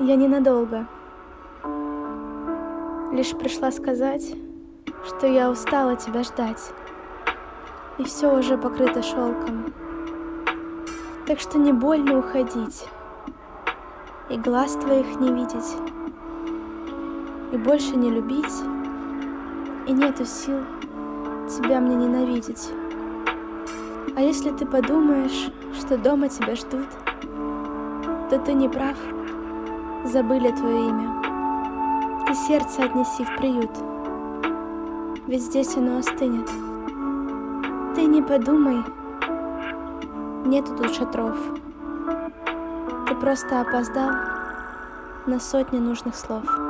Я ненадолго. Лишь пришла сказать, что я устала тебя ждать, и все уже покрыто шелком. Так что не больно уходить, и глаз твоих не видеть, и больше не любить, и нету сил тебя мне ненавидеть. А если ты подумаешь, что дома тебя ждут, то ты не прав, забыли твое имя. Ты сердце отнеси в приют, ведь здесь оно остынет. Ты не подумай, нету тут шатров. Ты просто опоздал на сотни нужных слов.